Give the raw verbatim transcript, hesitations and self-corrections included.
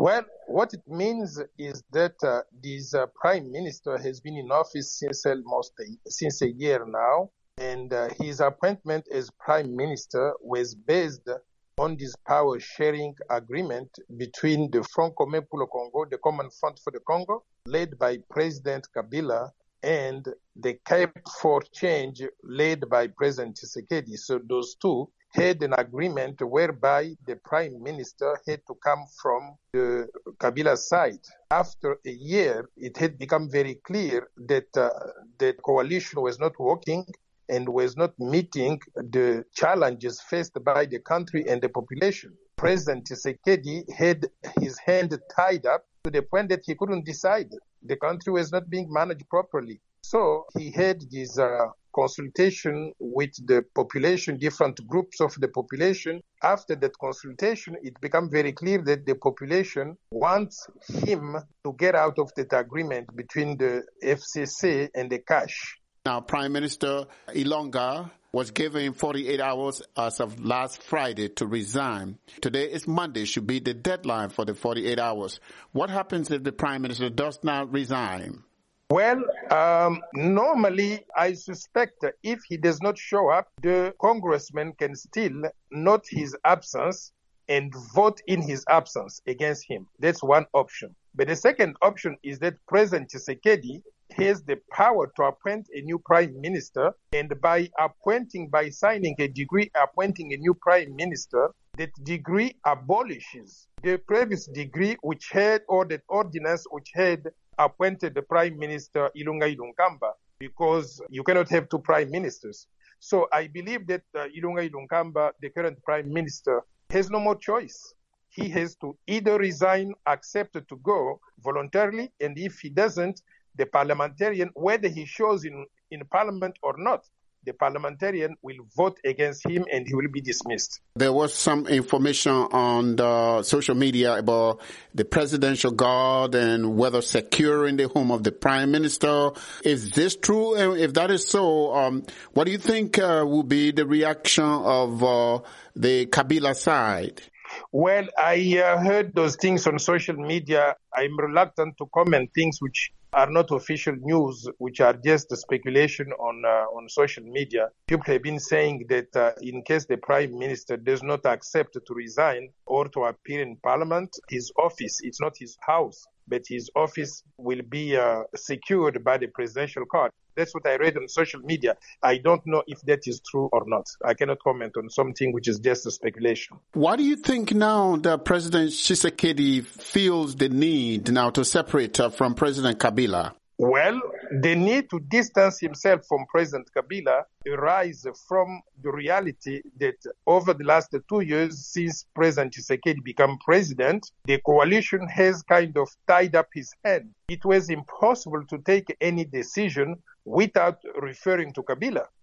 Well, what it means is that uh, this uh, prime minister has been in office since almost a, since a year now, and uh, his appointment as prime minister was based on this power-sharing agreement between the Front Commun pour le Congo, the Common Front for the Congo, led by President Kabila, and the Cap for Change, led by President Tshisekedi. So those two had an agreement whereby the prime minister had to come from the Kabila side. After a year, it had become very clear that uh, the coalition was not working and was not meeting the challenges faced by the country and the population. President Tshisekedi had his hand tied up to the point that he couldn't decide. The country was not being managed properly. So he had this uh, consultation with the population, different groups of the population. After that consultation, it became very clear that the population wants him to get out of that agreement between the F C C and the cash. Now, Prime Minister Ilunga was given forty-eight hours as of last Friday to resign. Today is Monday, should be the deadline for the forty-eight hours. What happens if the Prime Minister does not resign? Well, um, normally I suspect if he does not show up, the congressman can still note his absence and vote in his absence against him. That's one option. But the second option is that President Tshisekedi has the power to appoint a new prime minister, and by appointing, by signing a decree appointing a new prime minister, that decree abolishes the previous decree which had, or that ordinance which had appointed the prime minister Ilunga Ilunkamba, because you cannot have two prime ministers. So I believe that uh, Ilunga Ilunkamba, the current prime minister, has no more choice. He has to either resign, accept to go voluntarily, and if he doesn't, the parliamentarian, whether he shows in, in parliament or not, the parliamentarian will vote against him and he will be dismissed. There was some information on the social media about the presidential guard and whether securing the home of the prime minister. Is this true? And if that is so, um, what do you think uh, will be the reaction of uh, the Kabila side? Well, I uh, heard those things on social media. I'm reluctant to comment things which are not official news, which are just speculation on uh, on social media. People have been saying that uh, in case the prime minister does not accept to resign or to appear in parliament, his office, it's not his house, but his office will be uh, secured by the presidential guard. That's what I read on social media. I don't know if that is true or not. I cannot comment on something which is just a speculation. Why do you think now that President Tshisekedi feels the need now to separate uh, from President Kabila? Well, the need to distance himself from President Kabila arises from the reality that over the last two years since President Tshisekedi became president, the coalition has kind of tied up his hand. It was impossible to take any decision without referring to Kabila.